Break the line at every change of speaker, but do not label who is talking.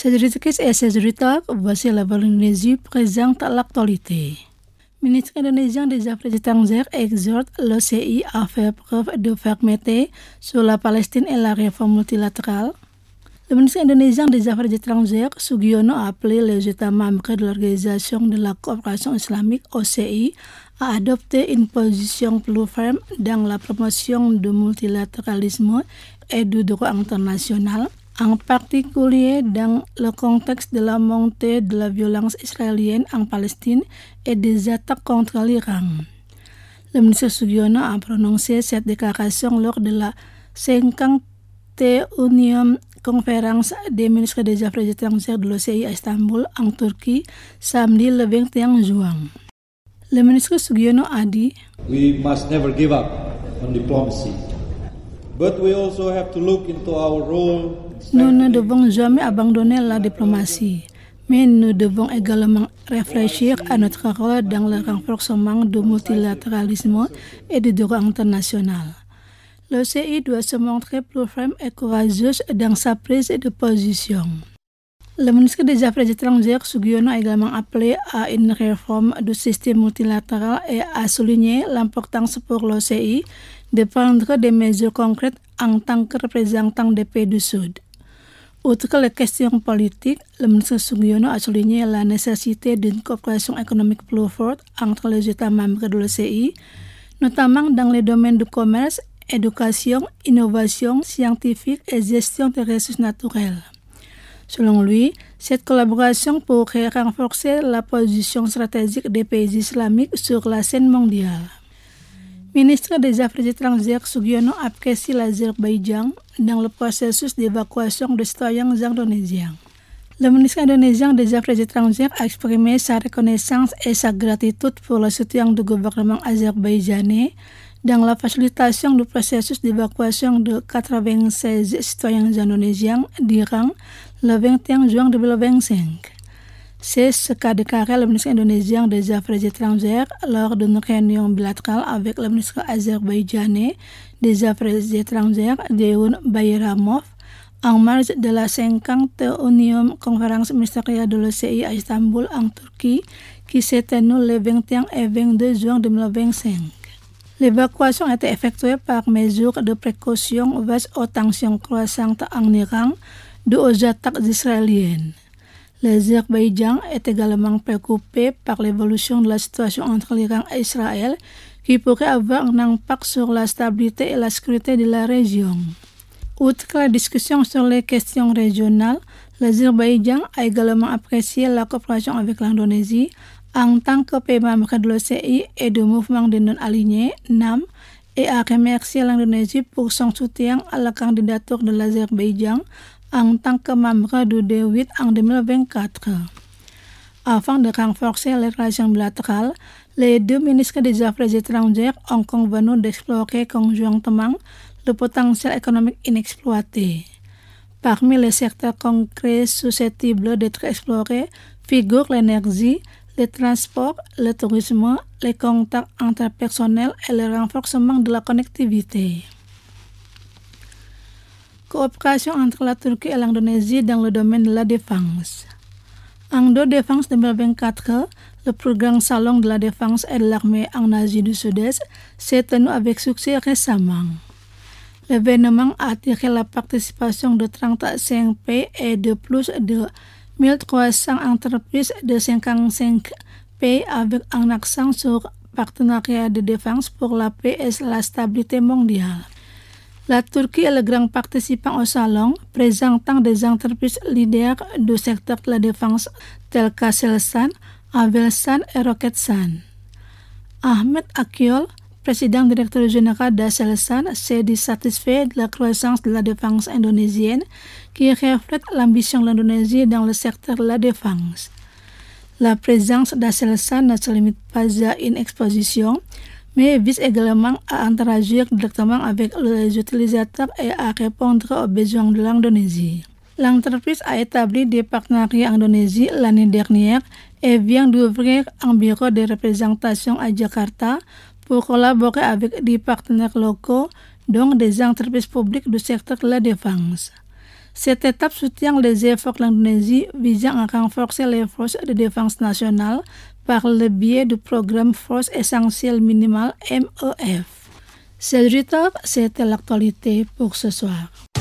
Cédric et Cédric, voici la Indonésie présente l'actualité. Le ministre indonésien des Affaires étrangères exhorte l'OCI à faire preuve de fermeté sur la Palestine et la réforme multilatérale. Le ministre indonésien des Affaires étrangères, Sugiono, a appelé les États membres de l'Organisation de la coopération islamique OCI à adopter une position plus ferme dans la promotion du multilatéralisme et du droit international, en particulier dans le contexte de la montée de la violence israélienne en Palestine et des attaques contre l'Iran. Le ministre Sugiono a prononcé cette déclaration lors de la 51e conférence des ministres des Affaires étrangères de l'OCI à Istanbul, en Turquie, samedi le 21 juin. Le ministre Sugiono a dit:
We must never give up on diplomacy, but we also have to look into our role.
Nous ne devons jamais abandonner la diplomatie, mais nous devons également réfléchir à notre rôle dans le renforcement du multilatéralisme et du droit international. L'OCI doit se montrer plus ferme et courageuse dans sa prise de position. Le ministre des Affaires étrangères, Sugiono, a également appelé à une réforme du système multilatéral et a souligné l'importance pour l'OCI de prendre des mesures concrètes en tant que représentant des pays du Sud. Outre les questions politiques, le ministre Sugiono a souligné la nécessité d'une coopération économique plus forte entre les États membres de l'OCI, notamment dans les domaines du commerce, éducation, innovation scientifique et gestion des ressources naturelles. Selon lui, cette collaboration pourrait renforcer la position stratégique des pays islamiques sur la scène mondiale. Ministre des Affaires étrangères Sugiono apprécie l'Azerbaïdjan dans le processus d'évacuation des citoyens indonésiens. Le ministre indonésien des Affaires étrangères a exprimé sa reconnaissance et sa gratitude pour le soutien du gouvernement azerbaïdjanais dans la facilitation du processus d'évacuation de 96 citoyens indonésiens d'Iran le 21 juin 2025. C'est ce qu'a déclaré le ministre indonésien des Affaires étrangères lors d'une réunion bilatérale avec le ministre azerbaïdjanais des Affaires étrangères, Deun Bayramov, en marge de la 51e conférence ministérielle de l'OCI à Istanbul, en Turquie, qui s'est tenue le 21 et 22 juin 2025. L'évacuation a été effectuée par mesure de précaution face aux tensions croissantes en Iran dues aux attaques israéliennes. L'Azerbaïdjan est également préoccupé par l'évolution de la situation entre l'Iran et Israël qui pourrait avoir un impact sur la stabilité et la sécurité de la région. Outre la discussion sur les questions régionales, l'Azerbaïdjan a également apprécié la coopération avec l'Indonésie en tant que pays membre de l'OCI et du mouvement des non-alignés, NAM, et a remercié l'Indonésie pour son soutien à la candidature de l'Azerbaïdjan en tant que membre du D8 en 2024. Afin de renforcer les relations bilatérales, les deux ministres des Affaires étrangères ont convenu d'explorer conjointement le potentiel économique inexploité. Parmi les secteurs concrets susceptibles d'être explorés figurent l'énergie, le transport, le tourisme, les contacts interpersonnels et le renforcement de la connectivité. Coopération entre la Turquie et l'Indonésie dans le domaine de la défense. En défense 2024, le programme Salon de la défense et de l'armée en Asie du Sud-Est s'est tenu avec succès récemment. L'événement a attiré la participation de 35 pays et de plus de 1300 entreprises de 55 pays avec un accent sur partenariat de défense pour la paix et la stabilité mondiale. La Turquie est le grand participant au salon, présentant des entreprises leaders du secteur de la défense telles qu'Aselsan, Avelsan et Roketsan. Ahmet Akyol, président directeur général d'Aselsan, s'est dit satisfait de la croissance de la défense indonésienne qui reflète l'ambition de l'Indonésie dans le secteur de la défense. La présence d'Aselsan ne se limite pas à une exposition, mais vise également à interagir directement avec les utilisateurs et à répondre aux besoins de l'Indonésie. L'entreprise a établi des partenariats en Indonésie l'année dernière et vient d'ouvrir un bureau de représentation à Jakarta pour collaborer avec des partenaires locaux, dont des entreprises publiques du secteur de la défense. Cette étape soutient les efforts de l'Indonésie visant à renforcer les forces de défense nationale par le biais du programme Force Essentielle Minimale MEF. C'est c'était l'actualité pour ce soir.